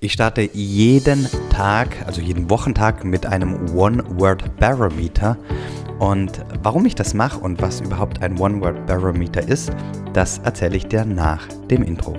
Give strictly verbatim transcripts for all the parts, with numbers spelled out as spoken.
Ich starte jeden Tag, also jeden Wochentag mit einem One-Word-Barometer. Und warum ich das mache und was überhaupt ein One-Word-Barometer ist, das erzähle ich dir nach dem Intro.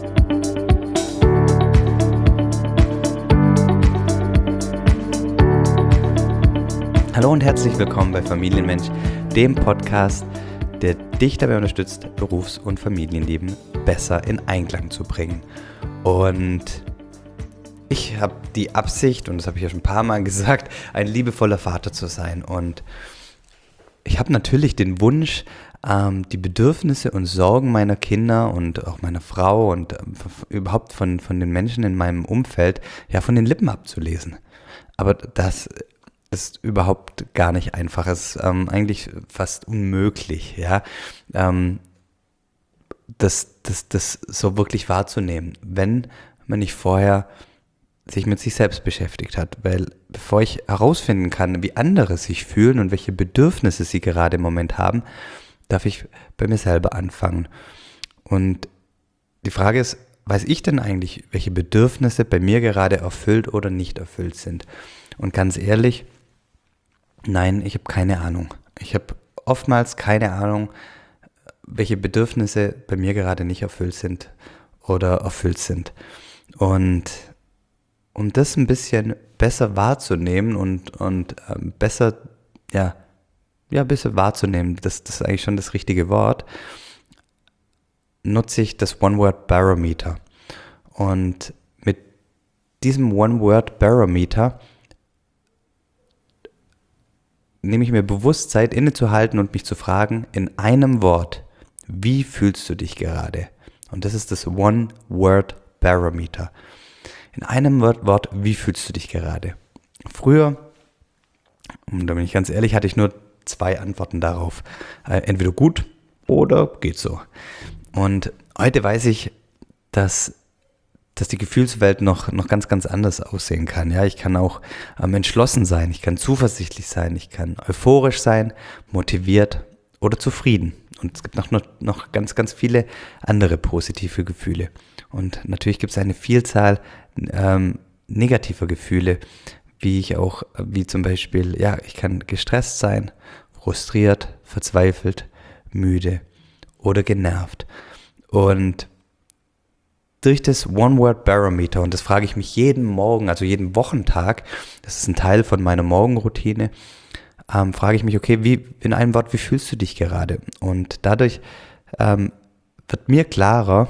Hallo und herzlich willkommen bei Familienmensch, dem Podcast, der dich dabei unterstützt, Berufs- und Familienleben besser in Einklang zu bringen. Und ich habe die Absicht, und das habe ich ja schon ein paar Mal gesagt, ein liebevoller Vater zu sein. Und ich habe natürlich den Wunsch, ähm, die Bedürfnisse und Sorgen meiner Kinder und auch meiner Frau und ähm, überhaupt von, von den Menschen in meinem Umfeld ja von den Lippen abzulesen. Aber das ist überhaupt gar nicht einfach. Es ist ähm, eigentlich fast unmöglich, ja, ähm, das, das, das so wirklich wahrzunehmen, wenn man nicht vorher sich mit sich selbst beschäftigt hat, weil bevor ich herausfinden kann, wie andere sich fühlen und welche Bedürfnisse sie gerade im Moment haben, darf ich bei mir selber anfangen. Und die Frage ist, weiß ich denn eigentlich, welche Bedürfnisse bei mir gerade erfüllt oder nicht erfüllt sind? Und ganz ehrlich, nein, ich habe keine Ahnung. Ich habe oftmals keine Ahnung, welche Bedürfnisse bei mir gerade nicht erfüllt sind oder erfüllt sind. Und um das ein bisschen besser wahrzunehmen und, und ähm, besser, ja, ja, besser wahrzunehmen, das, das ist eigentlich schon das richtige Wort, nutze ich das One-Word-Barometer. Und mit diesem One-Word-Barometer nehme ich mir bewusst Zeit, innezuhalten und mich zu fragen, in einem Wort, wie fühlst du dich gerade? Und das ist das One-Word-Barometer. In einem Wort, wie fühlst du dich gerade? Früher, und da bin ich ganz ehrlich, hatte ich nur zwei Antworten darauf. Äh, entweder gut oder geht so. Und heute weiß ich, dass, dass die Gefühlswelt noch, noch ganz, ganz anders aussehen kann. Ja, ich kann auch ähm, entschlossen sein, ich kann zuversichtlich sein, ich kann euphorisch sein, motiviert oder zufrieden. Und es gibt noch, noch, noch ganz, ganz viele andere positive Gefühle. Und natürlich gibt es eine Vielzahl ähm, negativer Gefühle, wie ich auch, wie zum Beispiel, ja, ich kann gestresst sein, frustriert, verzweifelt, müde oder genervt. Und durch das One-Word-Barometer, und das frage ich mich jeden Morgen, also jeden Wochentag, das ist ein Teil von meiner Morgenroutine, ähm, frage ich mich, okay, wie, in einem Wort, wie fühlst du dich gerade? Und dadurch ähm, wird mir klarer,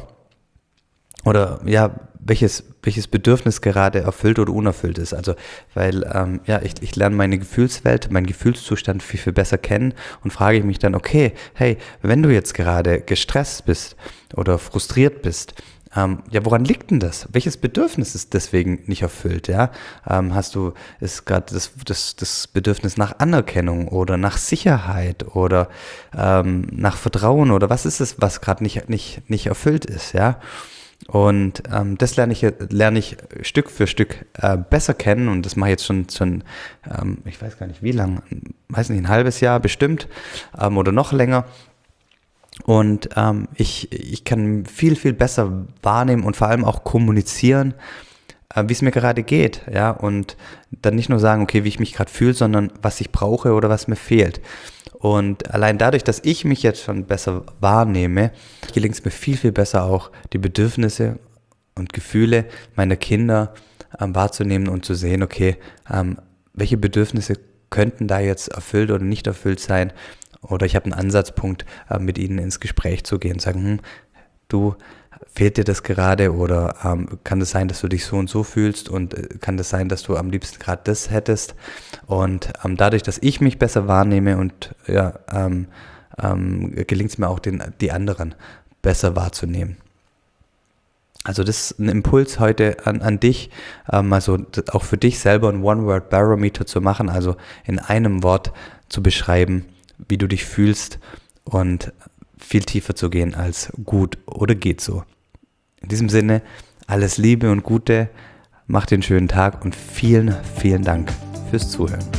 oder ja, welches, welches Bedürfnis gerade erfüllt oder unerfüllt ist. Also, weil ähm, ja, ich, ich lerne meine Gefühlswelt, meinen Gefühlszustand viel, viel besser kennen und frage ich mich dann, okay, hey, wenn du jetzt gerade gestresst bist oder frustriert bist, ähm, ja, woran liegt denn das? Welches Bedürfnis ist deswegen nicht erfüllt? Ja? Ähm, hast du, ist gerade das, das, das Bedürfnis nach Anerkennung oder nach Sicherheit oder ähm, nach Vertrauen oder was ist es, was gerade nicht, nicht, nicht erfüllt ist, ja? Und ähm, das lerne ich, lerne ich Stück für Stück äh, besser kennen und das mache ich jetzt schon, schon ähm, ich weiß gar nicht wie lang, weiß nicht, ein halbes Jahr bestimmt ähm, oder noch länger. Und ähm, ich, ich kann viel, viel besser wahrnehmen und vor allem auch kommunizieren, äh, wie es mir gerade geht. Ja? Und dann nicht nur sagen, okay, wie ich mich gerade fühle, sondern was ich brauche oder was mir fehlt. Und allein dadurch, dass ich mich jetzt schon besser wahrnehme, gelingt es mir viel, viel besser auch, die Bedürfnisse und Gefühle meiner Kinder ähm, wahrzunehmen und zu sehen, okay, ähm, welche Bedürfnisse könnten da jetzt erfüllt oder nicht erfüllt sein. Oder ich habe einen Ansatzpunkt, äh, mit ihnen ins Gespräch zu gehen und sagen, hm, du, fehlt dir das gerade oder ähm, kann es das sein, dass du dich so und so fühlst und äh, kann das sein, dass du am liebsten gerade das hättest und ähm, dadurch, dass ich mich besser wahrnehme und ja, ähm, ähm, gelingt es mir auch, den, die anderen besser wahrzunehmen. Also das ist ein Impuls heute an, an dich, ähm, also auch für dich selber ein One-Word-Barometer zu machen, also in einem Wort zu beschreiben, wie du dich fühlst und viel tiefer zu gehen als gut oder geht so. In diesem Sinne, alles Liebe und Gute, mach dir einen schönen Tag und vielen, vielen Dank fürs Zuhören.